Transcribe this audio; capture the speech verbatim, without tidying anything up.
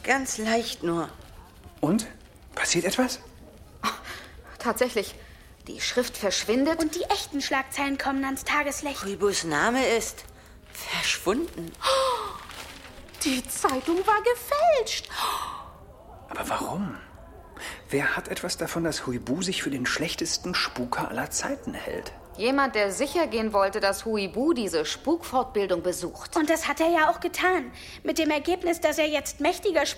Ganz leicht nur. Und? Passiert etwas? Oh, tatsächlich. Die Schrift verschwindet. Und die echten Schlagzeilen kommen ans Tageslicht. Huibus Name ist verschwunden. Die Zeitung war gefälscht. Aber warum? Wer hat etwas davon, dass Huibu sich für den schlechtesten Spuker aller Zeiten hält? Jemand, der sicher gehen wollte, dass Huibu diese Spukfortbildung besucht. Und das hat er ja auch getan. Mit dem Ergebnis, dass er jetzt mächtiger